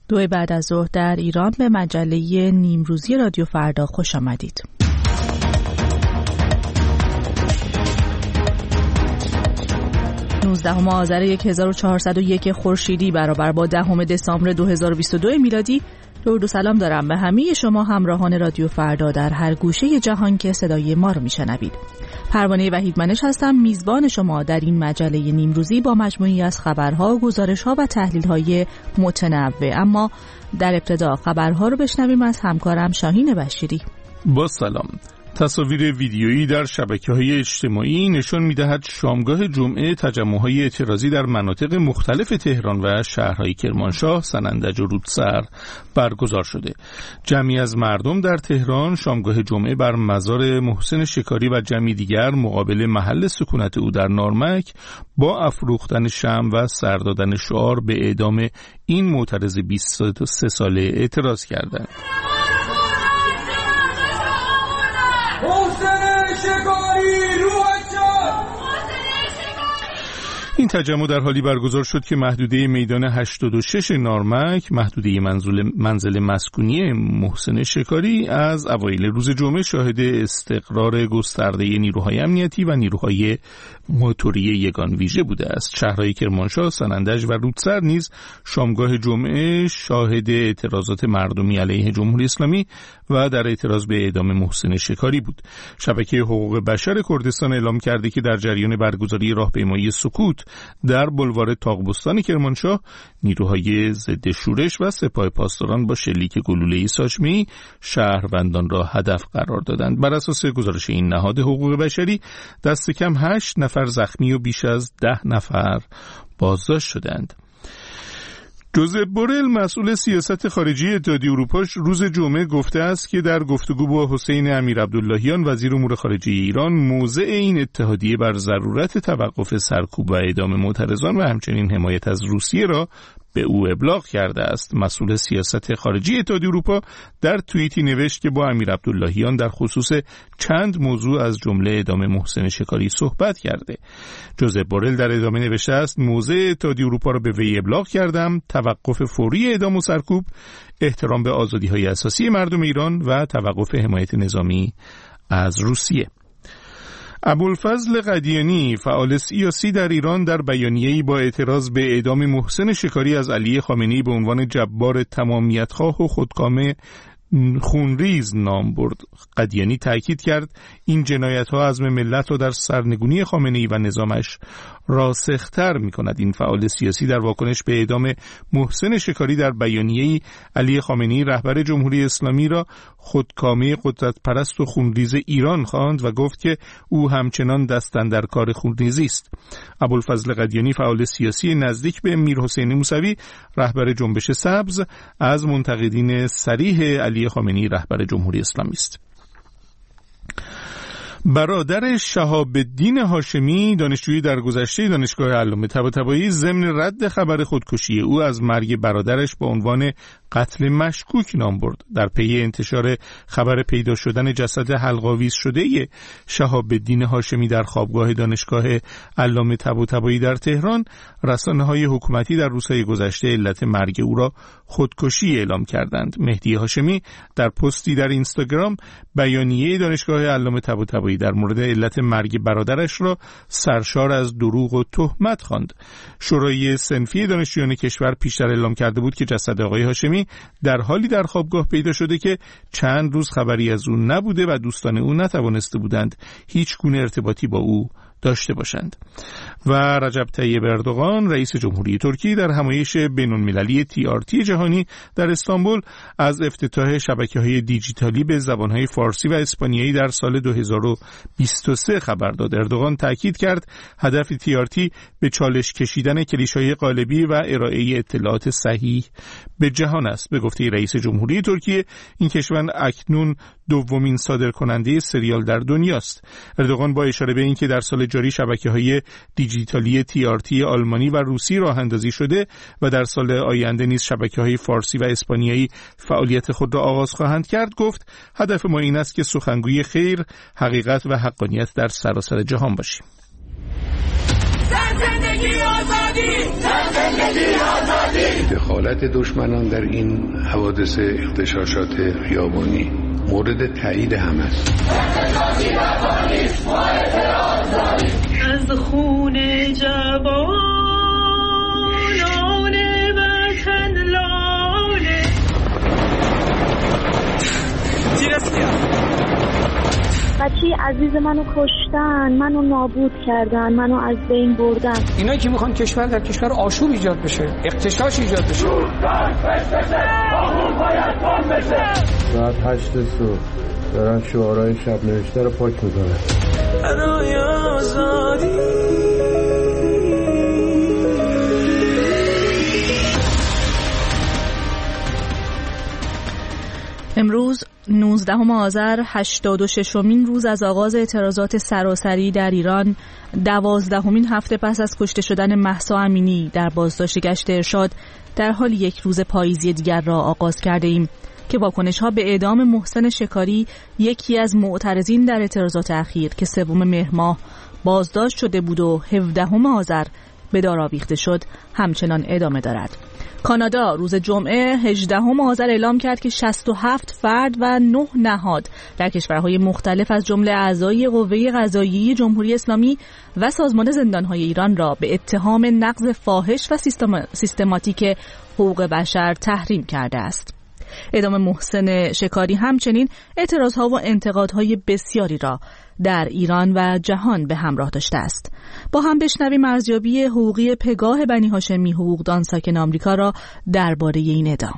2 بعد از ظهر در ایران به مجله نیمروزی رادیو فردا خوش آمدید. 19 آذر 1401 خورشیدی برابر با 10 دسامبر 2022 میلادی. درود و سلام دارم به همه شما همراهان رادیو فردا در هر گوشه جهان که صدای ما رو میشنوید. پروانه وحیدمنش هستم، میزبان شما در این مجله نیمروزی با مجموعی از خبرها، گزارش‌ها و تحلیل‌های متنوع. اما در ابتدا خبرها رو بشنویم از همکارم شاهین بشیری. با سلام. تصاویر ویدیویی در شبکه‌های اجتماعی نشان می‌دهد شامگاه جمعه تجمع‌های اعتراضی در مناطق مختلف تهران و شهرهای کرمانشاه، سنندج و رودسر برگزار شده. جمعی از مردم در تهران شامگاه جمعه بر مزار محسن شکاری و جمعی دیگر مقابل محل سکونت او در نارمک با افروختن شمع و سر دادن شعار به اعدام این معترض 23 ساله اعتراض کردند. این تجمع در حالی برگزار شد که محدوده میدان 86 نارمک، محدوده منزل مسکونی محسن شکاری، از اوایل روز جمعه شاهد استقرار گسترده نیروهای امنیتی و نیروهای موتوری یگان ویژه بوده است. شهرهای کرمانشاه، سنندج و رودسر نیز شامگاه جمعه شاهد اعتراضات مردمی علیه جمهوری اسلامی و در اعتراض به اعدام محسن شکاری بود. شبکه حقوق بشر کردستان اعلام کرده که در جریان برگزاری راهپیمایی سکوت در بلوار تاقبستان کرمانشاه، نیروهای ضد شورش و سپاه پاسداران با شلیک گلوله‌ای ساچمه‌ای شهروندان را هدف قرار دادند. بر اساس گزارش این نهاد حقوق بشری، دست کم 8 نفر زخمی و بیش از 10 نفر بازداشت شدند. جوزپ بورل، مسئول سیاست خارجی اتحادیه اروپا، روز جمعه گفته است که در گفتگو با حسین امیرعبداللهیان وزیر امور خارجه ایران، موضع این اتحادیه بر ضرورت توقف سرکوب و اعدام معترضان و همچنین حمایت از روسیه را به او ابلاغ کرده است. مسئول سیاست خارجی اتحادیه اروپا در توییتی نوشت که با امیرعبداللهیان در خصوص چند موضوع از جمله اعدام محسن شکاری صحبت کرده. جوزپ بورل در ادامه نوشته است: موضع اتحادیه اروپا را به وی ابلاغ کردم، توقف فوری اعدام و سرکوب، احترام به آزادی‌های اساسی مردم ایران و توقف حمایت نظامی از روسیه. ابوالفضل قدیانی، فعال سیاسی در ایران، در بیانیه‌ای با اعتراض به اعدام محسن شکاری از علی خامنه‌ای به عنوان جبار تمامیت‌خواه و خودکام خونریز نام برد. قدیانی تاکید کرد این جنایت‌ها عزم ملت را در سرنگونی خامنه‌ای و نظامش راسختر می‌کند. این فعال سیاسی در واکنش به اعدام محسن شکاری در بیانیه‌ای علی خامنه‌ای رهبر جمهوری اسلامی را خودکامه قدرت پرست و خونریز ایران خواند و گفت که او همچنان دست اندر کار خونریزی است. ابوالفضل قدیانی، فعال سیاسی نزدیک به میرحسین موسوی رهبر جنبش سبز، از منتقدین صریح علی خامنه‌ای رهبر جمهوری اسلامی است. برادر شهاب الدین هاشمی، دانشجویی در گذشته دانشگاه علامه طباطبایی، ضمن رد خبر خودکشی او از مرگ برادرش با عنوان قتل مشکوک نام برد. در پی انتشار خبر پیدا شدن جسد حلق‌آویز شده شهاب الدین هاشمی در خوابگاه دانشگاه علامه طباطبایی در تهران، رسانه‌های حکومتی در روزهای گذشته علت مرگ او را خودکشی اعلام کردند. مهدی هاشمی در پستی در اینستاگرام بیانیه دانشگاه علامه طباطبایی در مورد علت مرگ برادرش را سرشار از دروغ و تهمت خواند. شورای صنفی دانشجویان کشور پیشتر اعلام کرده بود که جسد آقای هاشمی در حالی در خوابگاه پیدا شده که چند روز خبری از او نبوده و دوستان او نتوانسته بودند هیچ گونه ارتباطی با او داشته باشند. و رجب طیب اردوغان، رئیس جمهوری ترکیه، در همایش بین‌المللی TRT جهانی در استانبول از افتتاح شبکه‌های دیجیتالی به زبان‌های فارسی و اسپانیایی در سال 2023 خبر داد. اردوغان تاکید کرد هدف TRT به چالش کشیدن کلیشه‌های قالبی و ارائه اطلاعات صحیح به جهان است. به گفته رئیس جمهوری ترکیه، این کشور اکنون دومین صادرکننده سریال در دنیاست. اردوغان با اشاره به اینکه در سال جاری شبکه‌های دیجیتالی TRT آلمانی و روسی راه اندازی شده و در سال آینده نیز شبکه‌های فارسی و اسپانیایی فعالیت خود را آغاز خواهند کرد، گفت هدف ما این است که سخنگوی خیر، حقیقت و حقانیت در سراسر جهان باشیم. زندگی آزادی دخالت دشمنان در این حوادث اغتشاشات خیابانی مورد تایید همه است. از خون جوانان وطن لاله بچه عزیز منو کشتن، منو نابود کردن، منو از بین بردن. اینا که میخوان کشور در کشور آشوب ایجاد بشه، اغتشاش ایجاد بشه. ساعت 8 صبح دارن شعارهای شب نوشته رو پاک میکنن. برای آزادی امروز 19 آذر 86مین روز از آغاز اعتراضات سراسری در ایران، 12مین هفته پس از کشته شدن مهسا امینی در بازداشت گشت ارشاد، در حال یک روز پاییزی دیگر را آغاز کرده ایم که واکنش‌ها به اعدام محسن شکاری، یکی از معترضین در اعتراضات اخیر که 3 مهر ماه بازداشت شده بود و 17 آذر به دار آویخته شد، همچنان ادامه دارد. کانادا روز جمعه 18 آذر اعلام کرد که 67 فرد و 9 نهاد در کشورهای مختلف از جمله اعضای قوه قضاییه جمهوری اسلامی و سازمان زندانهای ایران را به اتهام نقض فاحش و سیستماتیک حقوق بشر تحریم کرده است. اعدام محسن شکاری همچنین اعتراضها و انتقادهای بسیاری را در ایران و جهان به همراه داشته است. با هم بشنویم ارزیابی حقوقی پگاه بنی هاشمی حقوقدان ساکن آمریکا را درباره این اعدام.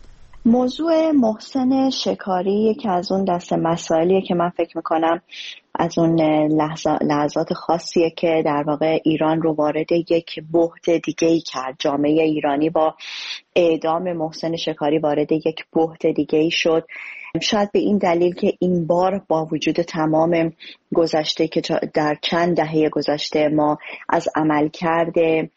موضوع محسن شکاری یکی از اون دسته مسائلیه که من فکر میکنم از اون لحظات خاصیه که در واقع ایران رو وارد یک بحت دیگه‌ای کرد. جامعه ایرانی با اعدام محسن شکاری وارد یک بحت دیگه‌ای شد. شاید به این دلیل که این بار با وجود تمام گذشته که در چند دهه گذشته ما از عملکرد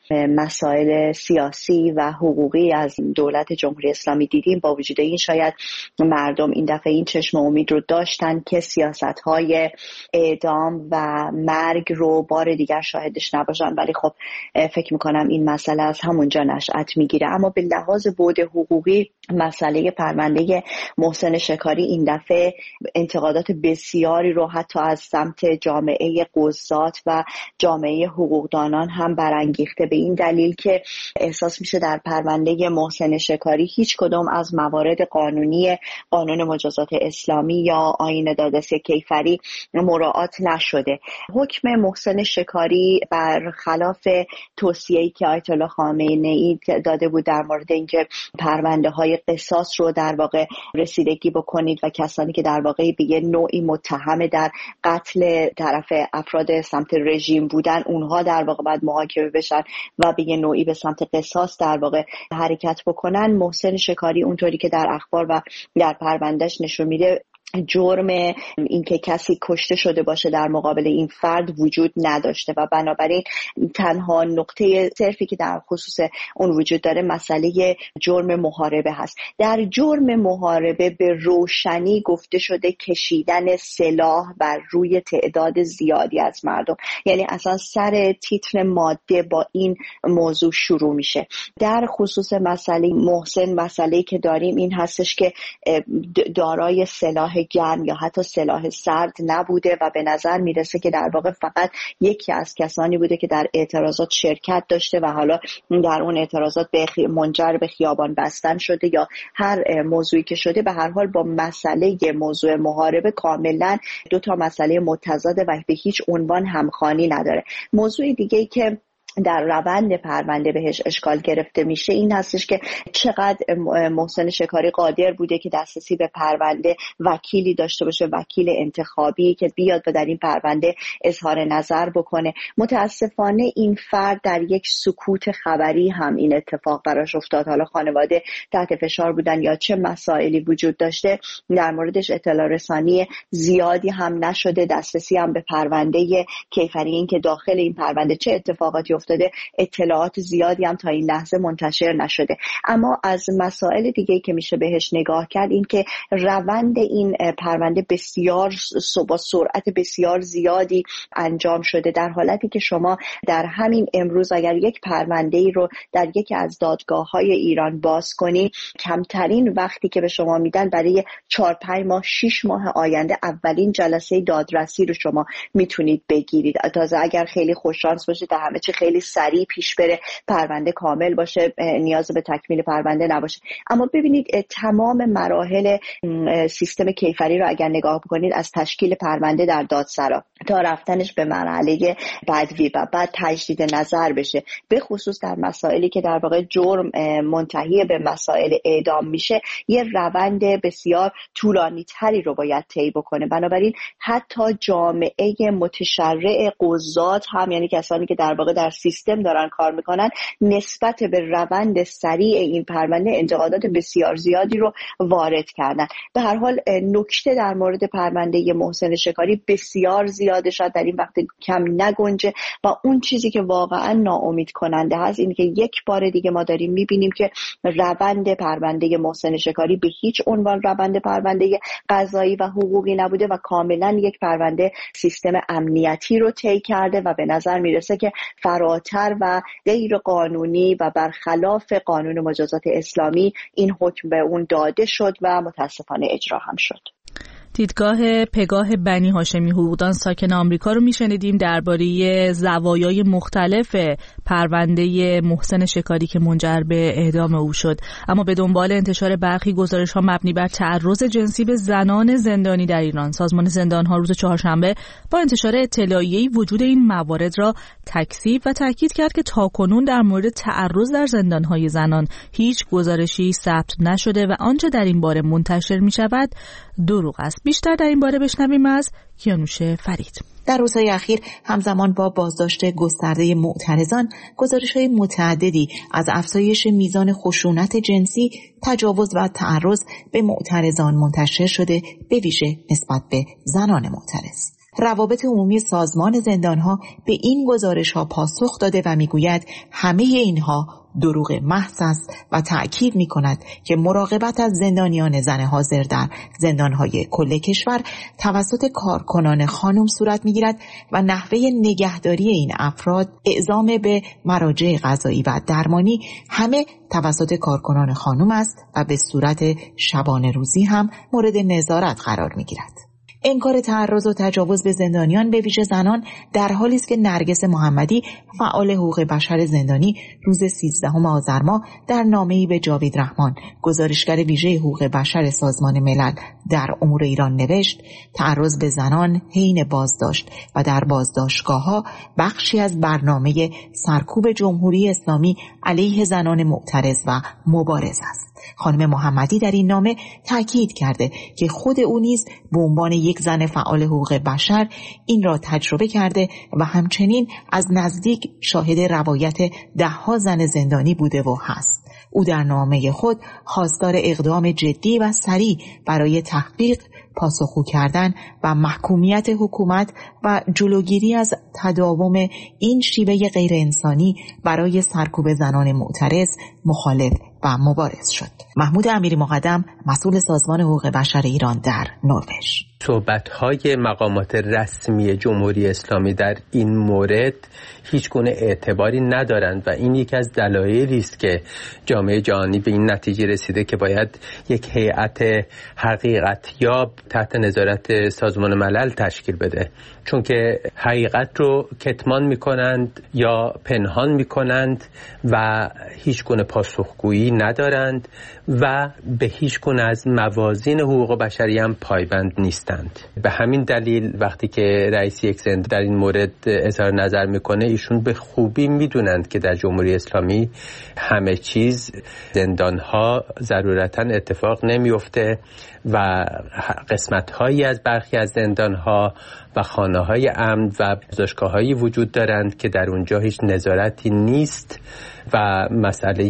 مسائل سیاسی و حقوقی از دولت جمهوری اسلامی دیدیم، با وجود این شاید مردم این دفعه این چشم امید رو داشتن که سیاست‌های اعدام و مرگ رو بار دیگر شاهدش نباشن، ولی خب فکر میکنم این مسئله از همونجا نشأت میگیره. اما به لحاظ بعد حقوقی مسئله پرونده محسن شکاری این دفعه انتقادات بسیاری رو حتی از سمت جامعه قضات و جامعه حقوقدانان هم برانگیخته، به این دلیل که احساس میشه در پرونده محسن شکاری هیچ کدام از موارد قانونی قانون مجازات اسلامی یا آیین دادرسی کیفری مراعات نشده. حکم محسن شکاری برخلاف توصیه‌ای که آیت الله خامنه‌ای داده بود در مورد اینکه پرونده های قصاص رو در واقع رسیدگی بکنید و کسانی که در واقع به یه نوعی متهم در قتل طرف افراد سمت رژیم بودن، اونها در واقع باید محاکمه بشن و به یه نوعی به سمت قصاص در واقع حرکت بکنن. محسن شکاری اونطوری که در اخبار و در پروندهش نشون میده جرم اینکه کسی کشته شده باشه در مقابل این فرد وجود نداشته و بنابراین تنها نقطه صرفی که در خصوص اون وجود داره مسئله جرم محاربه هست. در جرم محاربه به روشنی گفته شده کشیدن سلاح بر روی تعداد زیادی از مردم، یعنی اصلا سر تیتر ماده با این موضوع شروع میشه. در خصوص مسئله محسن مسئله‌ای که داریم این هستش که دارای سلاح گرم یا حتی سلاح سرد نبوده و به نظر میرسه که در واقع فقط یکی از کسانی بوده که در اعتراضات شرکت داشته و حالا در اون اعتراضات منجر به خیابان بستن شده یا هر موضوعی که شده. به هر حال با مسئله موضوع محاربه کاملا دو تا مسئله متضاده و به هیچ عنوان همخوانی نداره. موضوع دیگه‌ای که در روند پرونده بهش اشکال گرفته میشه این هستش که چقدر محسن شکاری قادر بوده که دسترسی به پرونده وکیلی داشته باشه، وکیل انتخابی که بیاد و در این پرونده اظهار نظر بکنه. متاسفانه این فرد در یک سکوت خبری هم این اتفاق براش افتاد. حالا خانواده تحت فشار بودن یا چه مسائلی وجود داشته در موردش اطلاع رسانی زیادی هم نشده، دسترسی هم به پرونده کیفری این که داخل این پرونده چه اتفاقاتی افتاده اطلاعات زیادی هم تا این لحظه منتشر نشده. اما از مسائل دیگه‌ای که میشه بهش نگاه کرد این که روند این پرونده بسیار با سرعت بسیار زیادی انجام شده، در حالتی که شما در همین امروز اگر یک پرونده‌ای رو در یکی از دادگاه‌های ایران باز کنی، کمترین وقتی که به شما میدن برای 4-5 ماه 6 ماه آینده اولین جلسه دادرسی رو شما میتونید بگیرید. تازه اگر خیلی خوششانس باشید در همه چی خیلی سریع پیش بره، پرونده کامل باشه، نیاز به تکمیل پرونده نباشه. اما ببینید تمام مراحل سیستم کیفری رو اگر نگاه بکنید، از تشکیل پرونده در دادسرا تا رفتنش به مرحله بدوی و بعد تجدید نظر بشه، به خصوص در مسائلی که در واقع جرم منتهی به مسائل اعدام میشه، یه روند بسیار طولانی تری رو باید طی بکنه. بنابراین حتی جامعه متشرع قضات هم، یعنی کسانی که در واقع در سیستم دارن کار میکنن، نسبت به روند سریع این پرونده انتقادات بسیار زیادی رو وارد کردن. به هر حال نکته در مورد پرونده محسن شکاری بسیار زیاده، شاید در این وقت کم نگنجه و اون چیزی که واقعا ناامید کننده هست این که یک بار دیگه ما داریم میبینیم که روند پرونده محسن شکاری به هیچ عنوان روند پرونده قضایی و حقوقی نبوده و کاملا یک پرونده سیستم امنیتی رو طی کرده و به نظر میرسه که فراتر و غیر قانونی و برخلاف قانون مجازات اسلامی این حکم به اون داده شد و متاسفانه اجرا هم شد. دیدگاه پگاه بنی هاشمی حقوقدان ساکن آمریکا رو میشنیدیم درباره زوایای مختلف پرونده محسن شکاری که منجر به اعدام او شد. اما به دنبال انتشار برخی گزارش‌ها مبنی بر تعرض جنسی به زنان زندانی در ایران، سازمان زندان‌ها روز چهارشنبه با انتشار اطلاعیه‌ای وجود این موارد را تکذیب و تاکید کرد که تاکنون در مورد تعرض در زندان‌های زنان هیچ گزارشی ثبت نشده و آنچه در این باره منتشر می‌شود دروغ است. بیشتر در این باره بشنویم از کیانوش فرید. در روزهای اخیر همزمان با بازداشت گسترده معترضان، گزارش‌های متعددی از افزایش میزان خشونت جنسی، تجاوز و تعرض به معترضان منتشر شده، به ویژه نسبت به زنان معترض. روابط عمومی سازمان زندان‌ها به این گزارش‌ها پاسخ داده و می‌گوید همه اینها دروغ محض است و تأکید می‌کند که مراقبت از زندانیان زن حاضر در زندان‌های کل کشور توسط کارکنان خانم صورت می‌گیرد و نحوه نگهداری این افراد، اعزام به مراجع قضایی و درمانی همه توسط کارکنان خانم است و به صورت شبانه روزی هم مورد نظارت قرار می‌گیرد. انکار تعرض و تجاوز به زندانیان به ویژه زنان در حالی است که نرگس محمدی، فعال حقوق بشر زندانی، روز 13 آذر ماه در نامه‌ای به جاوید رحمان، گزارشگر ویژه حقوق بشر سازمان ملل در امور ایران نوشت: تعرض به زنان حین بازداشت و در بازداشتگاه‌ها بخشی از برنامه سرکوب جمهوری اسلامی علیه زنان معترض و مبارز است. خانم محمدی در این نامه تاکید کرده که خود او نیز به عنوان یک زن فعال حقوق بشر این را تجربه کرده و همچنین از نزدیک شاهد روایت ده‌ها زن زندانی بوده و هست. او در نامه خود خواستار اقدام جدی و سریع برای تحقیق، پاسخگو کردن و محکومیت حکومت و جلوگیری از تداوم این شیوه غیر انسانی برای سرکوب زنان معترض، مخالف و مبارز شد. محمود امیری مقدم، مسئول سازمان حقوق بشر ایران در نروژ: صحبت‌های مقامات رسمی جمهوری اسلامی در این مورد هیچ گونه اعتباری ندارند و این یکی از دلایلی است که جامعه جهانی به این نتیجه رسیده که باید یک هیئت حقیقتیاب تحت نظارت سازمان ملل تشکیل بده، چون که حقیقت رو کتمان می‌کنند یا پنهان می‌کنند و هیچ گونه پاسخگویی ندارند و به هیچ گونه از موازین حقوق بشری هم پایبند نیستند. به همین دلیل وقتی که رئیس یک زندان در این مورد اظهار نظر میکنه، ایشون به خوبی میدونند که در جمهوری اسلامی همه چیز، زندانها ضرورتاً اتفاق نمیفته و قسمت‌هایی از برخی از زندانها و خانه‌های امن و بازداشتگاه‌هایی وجود دارند که در اونجا هیچ نظارتی نیست و مسئله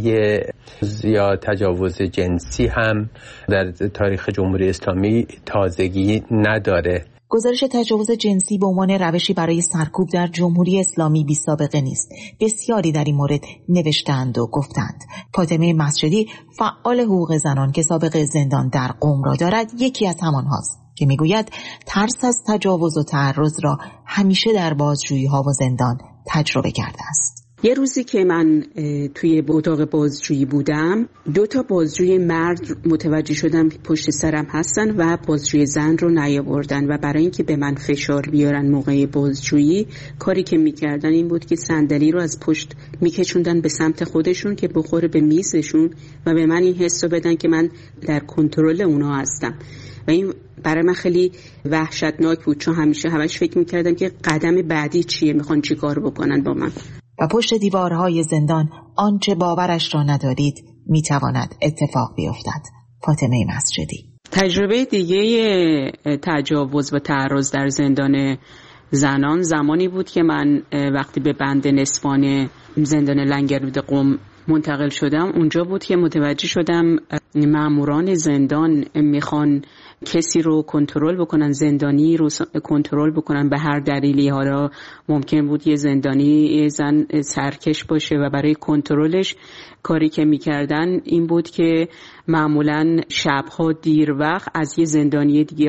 یا تجاوز جنسی هم در تاریخ جمهوری اسلامی تازگی نداره. گزارش تجاوز جنسی به عنوان روشی برای سرکوب در جمهوری اسلامی بی سابقه نیست. بسیاری در این مورد نوشتند و گفتند. فاطمه مسجدی، فعال حقوق زنان که سابقه زندان در قم را دارد، یکی از همان هاست که میگوید ترس از تجاوز و تعرض را همیشه در بازجویی‌ها و زندان تجربه کرده است. یه روزی که من توی اتاق بازجویی بودم، 2 بازجوی مرد متوجه شدم که پشت سرم هستن و بازجوی زن رو نیاوردن و برای اینکه به من فشار بیارن موقع بازجویی، کاری که میکردن این بود که صندلی رو از پشت میکشوندن به سمت خودشون که بخوره به میزشون و به من این حس رو بدن که من در کنترل اونها هستم و این برای من خیلی وحشتناک بود، چون همیشه همش فکر میکردم که قدم بعدی چیه، میخوان چی کار بکنن با من. و پشت دیوارهای زندان آنچه باورش را ندارید میتواند اتفاق بیفتد. فاطمه مسجدی. تجربه دیگه تجاوز و تعرض در زندان زنان زمانی بود که من وقتی به بند نسوان زندان لنگرود قم منتقل شدم، اونجا بود که متوجه شدم ماموران زندان میخوان کسی رو کنترل بکنن، زندانی رو کنترل بکنن به هر دلیلی. حالا ممکن بود یه زندانی زن سرکش باشه و برای کنترلش کاری که میکردن این بود که معمولاً شبها دیر وقت از یه زندانی دیگه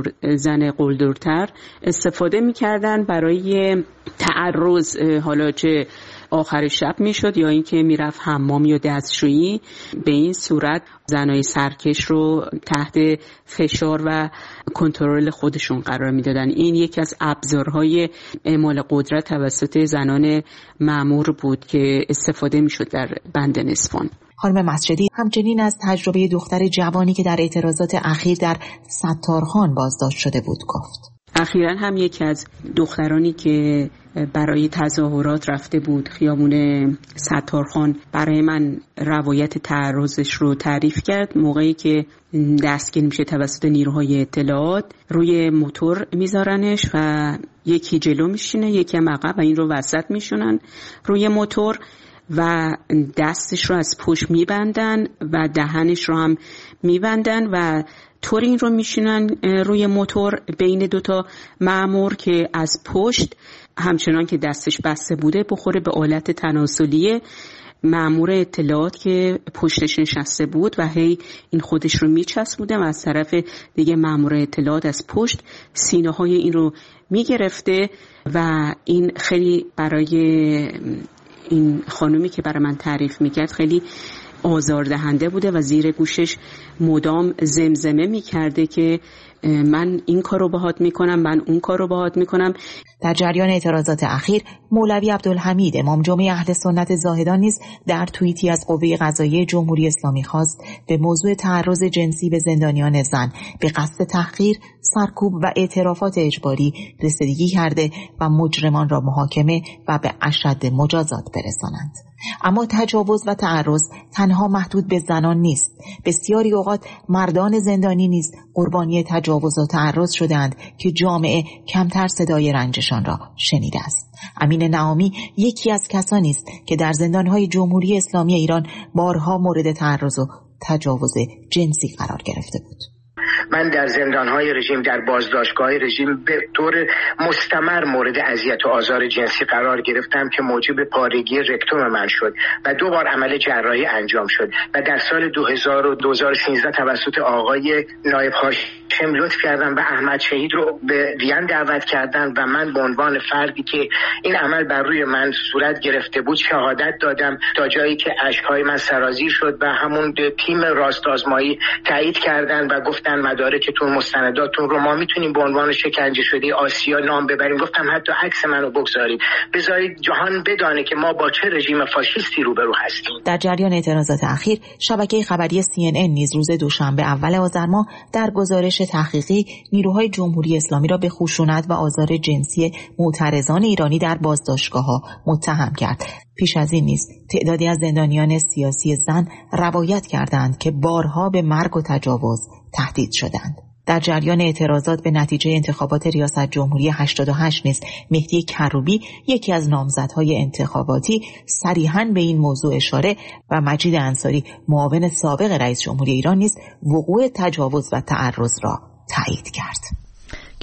زن قلدرتر استفاده میکردن برای تعرض، حالا چه آخر شب میشد یا اینکه میرفت حمام یا دستشویی. به این صورت زنای سرکش رو تحت فشار و کنترل خودشون قرار میدادن. این یکی از ابزارهای اعمال قدرت توسط زنان مأمور بود که استفاده میشد در بند نسوان. خانم مسجدی همچنین از تجربه دختر جوانی که در اعتراضات اخیر در ستارخان بازداشت شده بود گفت. اخیراً هم یکی از دخترانی که برای تظاهرات رفته بود خیابون ستارخان برای من روایت تعرضش رو تعریف کرد. موقعی که دستگیر میشه توسط نیروهای اطلاعات، روی موتور میذارنش و یکی جلو میشینه یکی هم عقب و این رو وسط میشونن روی موتور و دستش رو از پشت میبندن و دهنش رو هم میبندن و طور این رو میشینن روی موتور بین 2 مأمور که از پشت همچنان که دستش بسته بوده بخوره به آلت تناسلی مأمور اطلاعات که پشتش نشسته بود و هی این خودش رو میچسبوده و از طرف دیگه مأمور اطلاعات از پشت سینه های این رو میگرفته و این خیلی برای این خانومی که برای من تعریف میکرد خیلی آزاردهنده بوده و زیر گوشش مدام زمزمه میکرده که من این کارو باهات میکنم، من اون کارو باهات میکنم. در جریان اعتراضات اخیر مولوی عبدالحمید امام جمعه اهل سنت زاهدان نیز در توییتی از قوه قضاییه جمهوری اسلامی خواست به موضوع تعرض جنسی به زندانیان زن به قصد تحقیر، سرکوب و اعترافات اجباری رسیدگی کرده و مجرمان را محاکمه و به اشد مجازات برسانند. اما تجاوز و تعرض تنها محدود به زنان نیست. بسیاری اوقات مردان زندانی نیز قربانی تجاوز و تعرض شدند که جامعه کمتر صدای رنجشان را شنیده است. امین نعامی یکی از کسانی است که در زندانهای جمهوری اسلامی ایران بارها مورد تعرض و تجاوز جنسی قرار گرفته بود. من در زندانهای رژیم، در بازداشتگاه رژیم به طور مستمر مورد اذیت و آزار جنسی قرار گرفتم که موجب پارگی رکتوم من شد و 2 بار عمل جراحی انجام شد و در سال 2013 توسط آقای نایب هاشم لطف کردن و احمد شهید رو به وین دعوت کردن و من به عنوان فردی که این عمل بر روی من صورت گرفته بود شهادت دادم تا جایی که اشک‌های من سرازیر شد و همون تیم راست آزمایی تایید کردن و گفتن مدارکتون، مستنداتون رو ما میتونیم به عنوان شکنجه شده آسیا نام ببریم. گفتم حتی عکس منو بگذارید، بذارید جهان بدانه که ما با چه رژیم فاشیستی روبرو هستیم. در جریان اعتراضات اخیر شبکه خبری CNN نیز روز دوشنبه اول آذر ماه در گزارش تحقیقی نیروهای جمهوری اسلامی را به خشونت و آزار جنسی معترضان ایرانی در بازداشتگاه‌ها متهم کرد. پیش از این نیز تعدادی از زندانیان سیاسی زن روایت کردند که بارها به مرگ و تجاوز تهدید شدند. در جریان اعتراضات به نتیجه انتخابات ریاست جمهوری 88 نیز مهدی کروبی یکی از نامزدهای انتخاباتی صریحاً به این موضوع اشاره و مجید انصاری معاون سابق رئیس جمهوری ایران نیز وقوع تجاوز و تعرض را تایید کرد.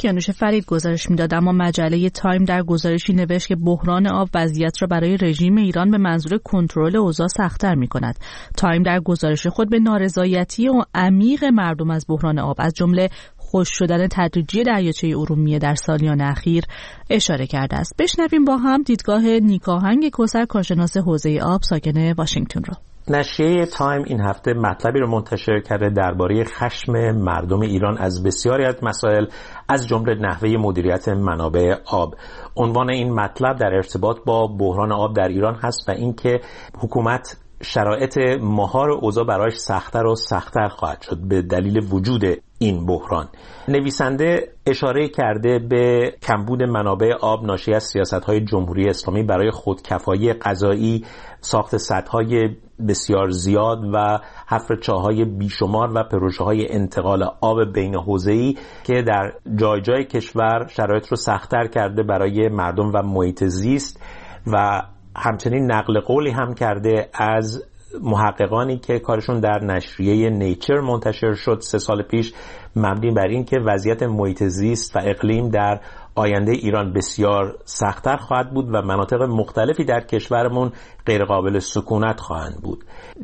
کیانوش فرید گزارش میداد، اما مجله تایم در گزارشی نوشت که بحران آب وضعیت را برای رژیم ایران به منظور کنترل اوضاع سخت‌تر می‌کند. تایم در گزارش خود به نارضایتی و عمیق مردم از بحران آب از جمله خشک شدن تدریجی دریاچه ارومیه در سالیان اخیر اشاره کرده است. بشنویم با هم دیدگاه نیکاهنگ کوثر، کارشناس حوزه آب ساکن واشنگتن را. نشریه تایم این هفته مطلبی رو منتشر کرده درباره خشم مردم ایران از بسیاری از مسائل، از جمله نحوه مدیریت منابع آب. عنوان این مطلب در ارتباط با بحران آب در ایران هست و اینکه حکومت شرایط مهار اوضاع برایش سخت‌تر و سخت‌تر خواهد شد به دلیل وجود این بحران. نویسنده اشاره کرده به کمبود منابع آب ناشی از سیاست‌های جمهوری اسلامی برای خودکفایی غذایی، ساخت سدهای بسیار زیاد و حفر چاه‌های بیشمار و پروژه‌های انتقال آب بین حوزه‌ای که در جای جای کشور شرایط رو سخت‌تر کرده برای مردم و محیط زیست، و همچنین نقل قولی هم کرده از محققانی که کارشون در نشریه نیچر منتشر شد 3 سال پیش، مبنی بر این که وضعیت محیط زیست و اقلیم در آینده ایران بسیار سخت‌تر خواهد بود و مناطق مختلفی در کشورمون غیر قابل سکونت خواهند بود.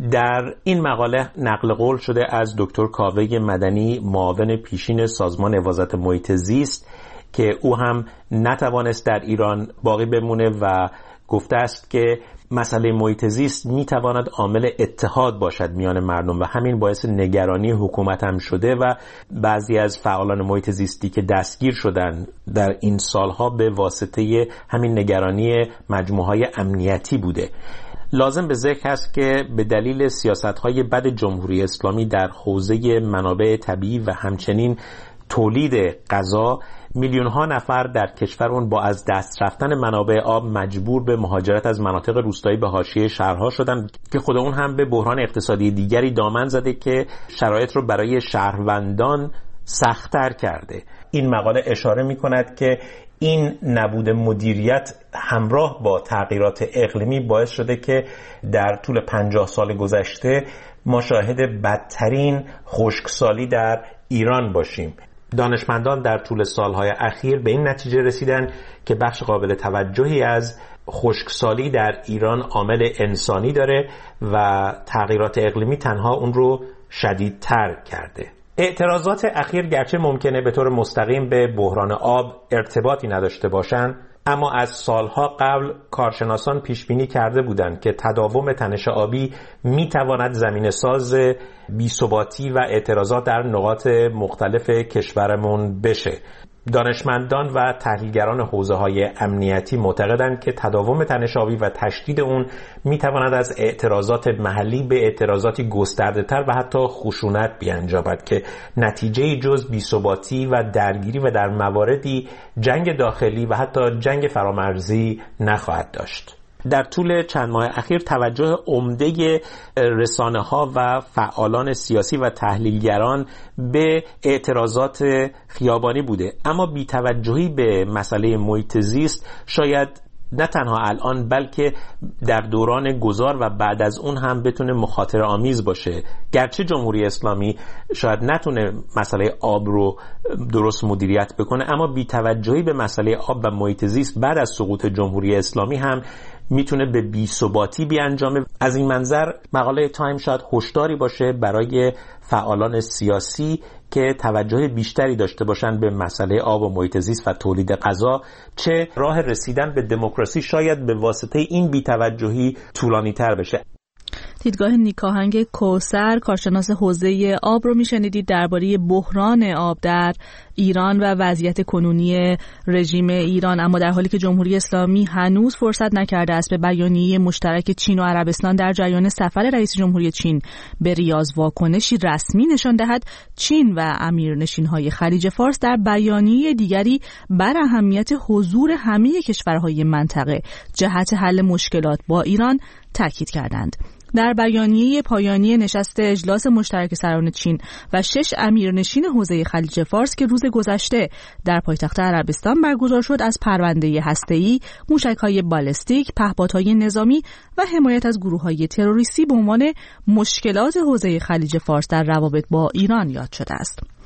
در این مقاله نقل قول شده از دکتر کاوه مدنی، معاون پیشین سازمان حفاظت محیط زیست، که او هم نتوانست در ایران باقی بمونه و گفته است که مسئله محیط زیست میتواند عامل اتحاد باشد میان مردم و همین باعث نگرانی حکومت هم شده و بعضی از فعالان محیط زیستی که دستگیر شدن در این سالها به واسطه همین نگرانی مجموعه‌های امنیتی بوده. لازم به ذکر است که به دلیل سیاست‌های بد جمهوری اسلامی در حوزه منابع طبیعی و همچنین تولید غذا، میلیون‌ها نفر در کشورمون با از دست رفتن منابع آب مجبور به مهاجرت از مناطق روستایی به حاشیه شهرها شدن که خود اون هم به بحران اقتصادی دیگری دامن زده که شرایط رو برای شهروندان سخت‌تر کرده. این مقاله اشاره می‌کند که این نبود مدیریت همراه با تغییرات اقلیمی باعث شده که در طول 50 سال گذشته ما شاهد بدترین خشکسالی در ایران باشیم. دانشمندان در طول سالهای اخیر به این نتیجه رسیدن که بخش قابل توجهی از خشکسالی در ایران عامل انسانی داره و تغییرات اقلیمی تنها اون رو شدیدتر کرده. اعتراضات اخیر گرچه ممکنه به طور مستقیم به بحران آب ارتباطی نداشته باشند، اما از سالها قبل کارشناسان پیش بینی کرده بودند که تداوم تنش آبی میتواند زمینه‌ساز بی‌ثباتی و اعتراضات در نقاط مختلف کشورمون بشه. دانشمندان و تحلیلگران حوزه‌های امنیتی معتقدند که تداوم تنش آبی و تشدید اون میتواند از اعتراضات محلی به اعتراضاتی گسترده‌تر و حتی خشونت بیانجامد که نتیجه جز بی‌ثباتی و درگیری و در مواردی جنگ داخلی و حتی جنگ فرامرزی نخواهد داشت. در طول چند ماه اخیر توجه عمده رسانه‌ها و فعالان سیاسی و تحلیلگران به اعتراضات خیابانی بوده، اما بی‌توجهی به مسئله محیط زیست شاید نه تنها الان بلکه در دوران گذار و بعد از اون هم بتونه مخاطره آمیز باشه. گرچه جمهوری اسلامی شاید نتونه مسئله آب رو درست مدیریت بکنه، اما بی‌توجهی به مسئله آب و محیط زیست بعد از سقوط جمهوری اسلامی هم میتونه به بی‌ثباتی بیانجامه. از این منظر مقاله تایم شاید هشداری باشه برای فعالان سیاسی که توجه بیشتری داشته باشن به مسئله آب و محیط زیست و تولید غذا، چه راه رسیدن به دموکراسی شاید به واسطه این بی‌توجهی طولانی‌تر بشه. دیدگاه نیکاهنگ کوثر، کارشناس حوزه آب رو میشنیدید درباره بحران آب در ایران و وضعیت کنونی رژیم ایران، اما در حالی که جمهوری اسلامی هنوز فرصت نکرده است به بیانیه مشترک چین و عربستان در جریان سفر رئیس جمهوری چین به ریاض واکنشی رسمی نشان دهد، چین و امیرنشین‌های خلیج فارس در بیانیه دیگری بر اهمیت حضور همه کشورهای منطقه جهت حل مشکلات با ایران تاکید کردند. در بیانیه پایانی نشست اجلاس مشترک سران چین و 6 امیرنشین حوزه خلیج فارس که روز گذشته در پایتخت عربستان برگزار شد، از پرونده هسته‌ای، موشک‌های بالستیک، پهپادهای نظامی و حمایت از گروه‌های تروریستی به عنوان مشکلات حوزه خلیج فارس در روابط با ایران یاد شده است.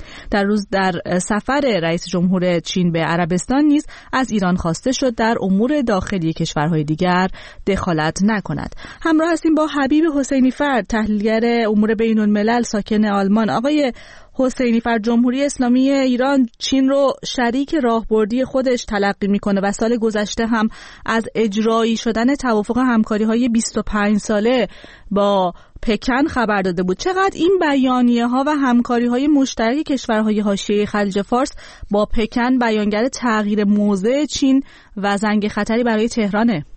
در سفر رئیس جمهور چین به عربستان نیز از ایران خواسته شد در امور داخلی کشورهای دیگر دخالت نکند. همراه هستیم با حبیب حسینی فرد، تحلیلگر امور بین الملل ساکن آلمان. آقای حسینی فرد، جمهوری اسلامی ایران چین رو شریک راهبردی خودش تلقی میکنه و سال گذشته هم از اجرایی شدن توافق همکاری‌های 25 ساله با پکن خبر داده بود. چقدر این بیانیه‌ها و همکاری‌های مشترک کشورهای حاشیه خلیج فارس با پکن بیانگر تغییر موضع چین و زنگ خطری برای تهرانه؟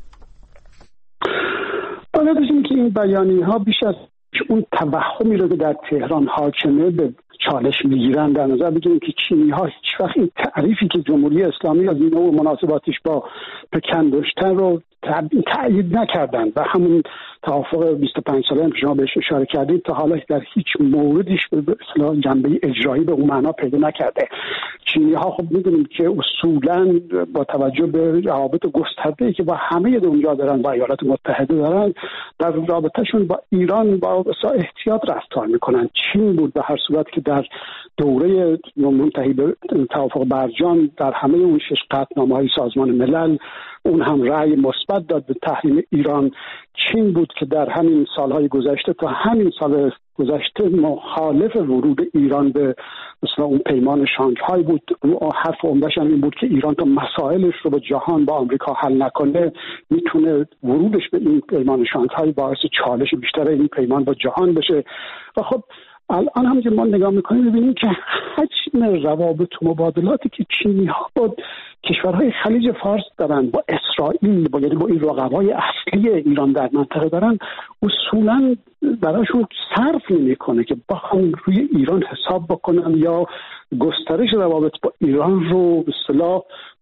باید بگیم که این بیانیه‌ها بیش از اون توهمی رو که در تهران حاکمه به چالش میگیرن. در نظر بگیریم که چینی‌ها هیچ وقت این تعریفی که جمهوری اسلامی از این نوع مناسباتش با پکن داشتن رو تأیید نکردن و همون توافق 25 ساله هم که شما بهش اشاره کردید تا حالا در هیچ موردش به اصطلاح جنبه اجرایی به اون معنا پیدا نکرده. چینی‌ها خب می‌دونیم که اصولاً با توجه به روابط گسترده‌ای که با همه دنیا دارن، با ایالات متحده دارن، در رابطه‌شون با ایران با احتیاط رفتار می‌کنن. چین بود به هر صورت که در دوره منتهی به توافق برجام در همه اون 6 قطعنامه‌های سازمان ملل اون هم رأی مثبت داد به تحریم ایران. چین بود که در همین سالهای گذشته تا همین سال گذشته مخالف ورود ایران به مثلا اون پیمان شانگهای بود. حرف عمده‌ش این بود که ایران تا مسائلش رو با جهان با آمریکا حل نکنه میتونه ورودش به این پیمان شانگهای باعث چالش بیشتر این پیمان با جهان بشه. و خب الان هم که ما نگاه میکنیم میبینیم که حجم روابط و مبادلاتی که چینی‌ها با کشورهای خلیج فارس دارن، با اسرائیل، با این رقبای اصلی ایران در منطقه دارن، اصولاً براشون صرف نمیکنه که بخوام روی ایران حساب بکنن یا گسترش روابط با ایران رو به اصطلاح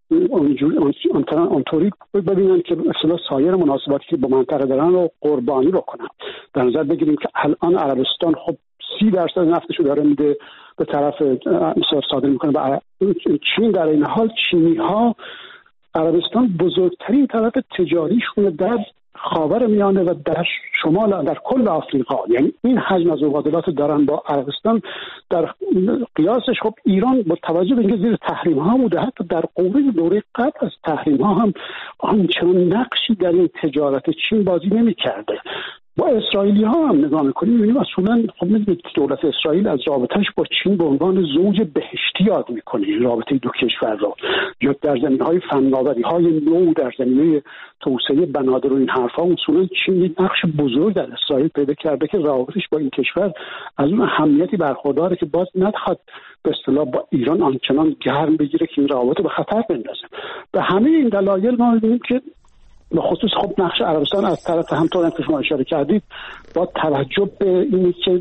اونطوری ببینن که مثلا سایر مناسباتی که با منطقه دارن رو قربانی بکنن. در نظر بگیریم که الان عربستان خب 30% نفتشو داره میده به طرف صادر میکنه به چین. در این حال چینی‌ها عربستان بزرگترین طرف تجاریشون در خاورمیانه و در شمال در کل آفریقا، یعنی این حجم از مبادلات دارن با عربستان. در قیاسش خب ایران با توجه به اینکه زیر تحریم ها بوده، حتی در دوره قبل از تحریم ها هم آنچنان نقشی در این تجارت چین بازی نمی کرده. با اسرائیلی ها هم نگاه میکنیم میبینیم اصولا خب میدونید دولت اسرائیل از رابطهش با چین به عنوان زوج بهشتی یاد میکنه این رابطه دو کشور رو، یا در زمینه‌های فناوری‌های نو، در زمینه توسعه بنادر و این حرفا اصولا چین یک نقش بزرگ در اسرائیل پیدا کرده که رابطش با این کشور از اون اهمیتی برخورداره که باز نخواد به اصطلاح با ایران آنچنان گرم بگیره که این رابطه به خطر بندازه. به همه این دلایل ما می‌بینیم که به خصوص خب نقش عربستان از طرف همطور که شما اشاره کردید با توجه به اینی که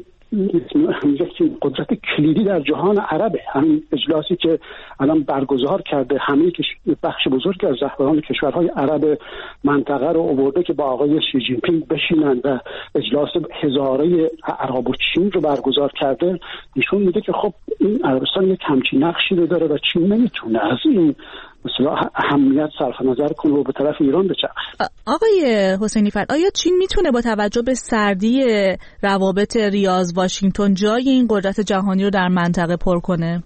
قدرت کلیدی در جهان عربه، همین اجلاسی که الان برگزار کرده همه بخش بزرگی از رهبران کشورهای عرب منطقه رو آورده که با آقای شی جین پینگ بشینن و اجلاس هزاره عرب و چین رو برگزار کرده. نشون میده که خب این عربستان یک همچین نقشی رو داره و چین نمیتونه از این مثلا اهمیت صرف نظر کنه و به طرف ایران بچرخه. آقای حسینی فرد، آیا چین میتونه با توجه به سردی روابط ریاض واشنگتن جای این قدرت جهانی رو در منطقه پر کنه؟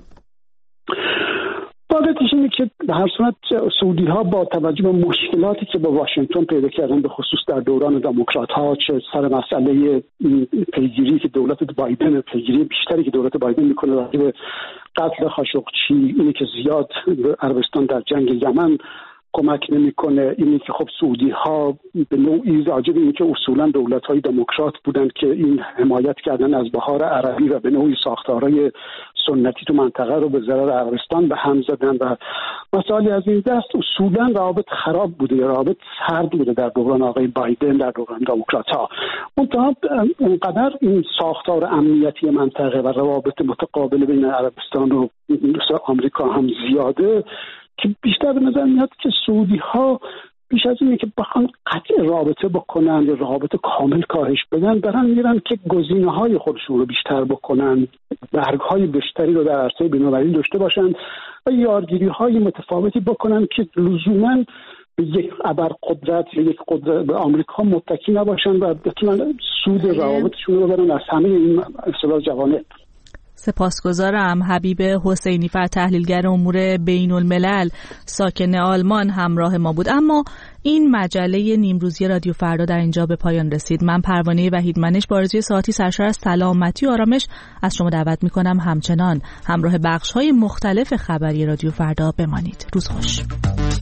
واقعیتش اینه که به هر صورت سعودی‌ها با توجه به مشکلاتی که با واشنگتن پیدا کردن به خصوص در دوران دموکرات‌ها، چه سر مسئله پیگیری که دولت بایدن، پیگیری بیشتری که دولت بایدن میکنه راجع به قتل خاشقچی، اینی که زیاد عربستان در جنگ یمن کمک نمیکنه، اینی که خب سعودی‌ها به نوعی راجع به اینکه اصولاً دولت‌های دموکرات بودن که این حمایت کردن از بهار عربی و به نوعی ساختارهای سنتی تو منطقه رو به ضرر عربستان به هم زدن و مسائلی از این دست. اصولاً روابط خراب بوده، روابط سرد بوده در دوران آقای بایدن، در دوران دموکرات‌ها. اونقدر این ساختار امنیتی منطقه و روابط متقابل بین عربستان و آمریکا هم زیاده که بیشتر به نظر میاد که سعودی‌ها بیش از اینه که بخوان قطع رابطه بکنن یا رابطه کامل کاهش بدن، دارن میرن که گزینه‌های خودشون رو بیشتر بکنن، برگ‌های بیشتری رو در عرصه بین‌المللی داشته باشن و یارگیری‌های متفاوتی بکنن که لزوماً به یک ابرقدرت یا یک قدرت به آمریکا متکی نباشن و بتونن سود روابطشون رو ببرن از همه این اصطلاح جوانب. سپاسگزارم. حبیب حسینیفر، تحلیلگر امور بین الملل ساکن آلمان، همراه ما بود. اما این مجله نیمروزی رادیو فردا در اینجا به پایان رسید. من پروانه وحیدمنش با آرزوی ساعتی سرشار از سلامتی و آرامش از شما دعوت میکنم همچنان همراه بخش‌های مختلف خبری رادیو فردا بمانید. روز خوش.